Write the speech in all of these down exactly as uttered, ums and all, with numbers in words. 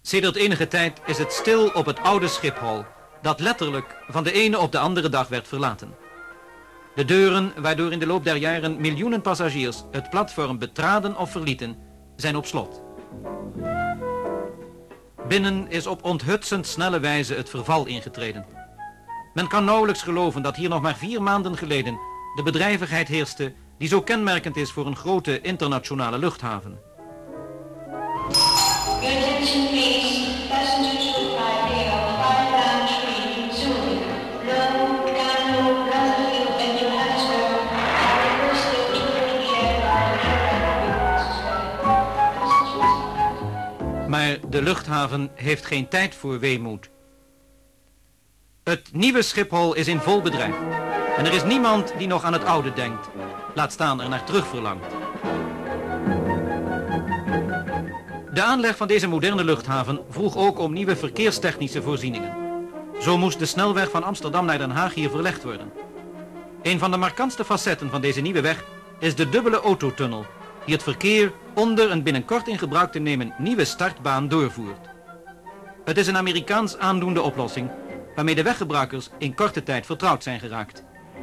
Sedert enige tijd is het stil op het oude Schiphol, dat letterlijk van de ene op de andere dag werd verlaten. De deuren, waardoor in de loop der jaren miljoenen passagiers het platform betraden of verlieten, zijn op slot. Binnen is op onthutsend snelle wijze het verval ingetreden. Men kan nauwelijks geloven dat hier nog maar vier maanden geleden de bedrijvigheid heerste die zo kenmerkend is voor een grote internationale luchthaven. Maar de luchthaven heeft geen tijd voor weemoed. Het nieuwe Schiphol is in vol bedrijf. En er is niemand die nog aan het oude denkt. Laat staan er naar terug verlangt. De aanleg van deze moderne luchthaven vroeg ook om nieuwe verkeerstechnische voorzieningen. Zo moest de snelweg van Amsterdam naar Den Haag hier verlegd worden. Een van de markantste facetten van deze nieuwe weg is de dubbele autotunnel, die het verkeer onder een binnenkort in gebruik te nemen nieuwe startbaan doorvoert. Het is een Amerikaans aandoende oplossing, waarmee de weggebruikers in korte tijd vertrouwd zijn geraakt.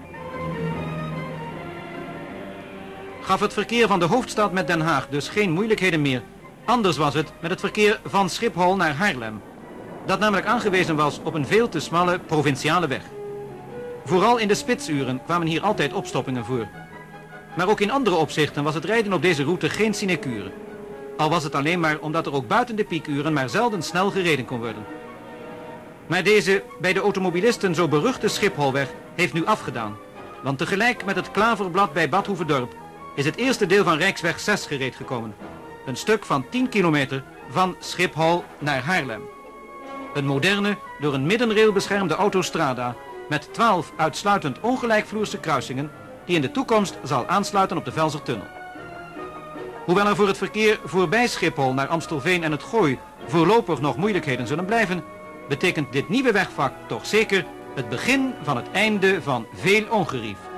Gaf het verkeer van de hoofdstad met Den Haag dus geen moeilijkheden meer. Anders was het met het verkeer van Schiphol naar Haarlem, dat namelijk aangewezen was op een veel te smalle provinciale weg. Vooral in de spitsuren kwamen hier altijd opstoppingen voor. Maar ook in andere opzichten was het rijden op deze route geen sinecure. Al was het alleen maar omdat er ook buiten de piekuren maar zelden snel gereden kon worden. Maar deze bij de automobilisten zo beruchte Schipholweg heeft nu afgedaan. Want tegelijk met het Klaverblad bij Bad Hoeverdorp is het eerste deel van Rijksweg zes gereed gekomen. Een stuk van tien kilometer van Schiphol naar Haarlem. Een moderne, door een middenrail beschermde autostrada met twaalf uitsluitend ongelijkvloerse kruisingen die in de toekomst zal aansluiten op de Velsertunnel. Hoewel er voor het verkeer voorbij Schiphol naar Amstelveen en het Gooi voorlopig nog moeilijkheden zullen blijven, betekent dit nieuwe wegvak toch zeker het begin van het einde van veel ongerief.